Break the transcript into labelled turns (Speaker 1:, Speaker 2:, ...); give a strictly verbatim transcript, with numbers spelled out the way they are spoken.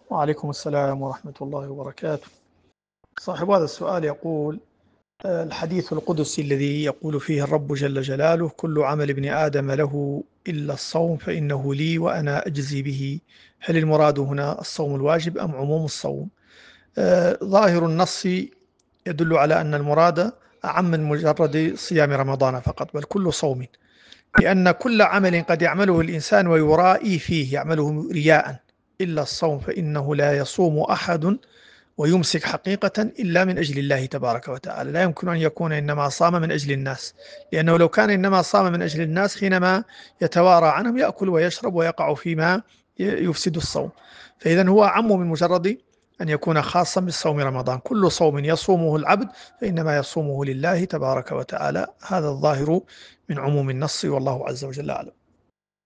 Speaker 1: وعليكم السلام ورحمة الله وبركاته. صاحب هذا السؤال يقول: آه، الحديث القدسي الذي يقول فيه الرب جل جلاله: كل عمل ابن آدم له إلا الصوم فإنه لي وأنا أجزي به. هل المراد هنا الصوم الواجب أم عموم الصوم؟ آه، ظاهر النص يدل على أن المراد أعم من مجرد صيام رمضان فقط، بل كل صوم، لأن كل عمل قد يعمله الإنسان ويرائي فيه، يعمله رياء، إلا الصوم فإنه لا يصوم أحد ويمسك حقيقة إلا من أجل الله تبارك وتعالى. لا يمكن أن يكون إنما صام من أجل الناس، لأنه لو كان إنما صام من أجل الناس حينما يتوارى عنهم يأكل ويشرب ويقع فيما يفسد الصوم. فإذا هو أعم من مجرد أن يكون خاصا بالصوم رمضان. كل صوم يصومه العبد فإنما يصومه لله تبارك وتعالى. هذا الظاهر من عموم النص، والله عز وجل أعلم.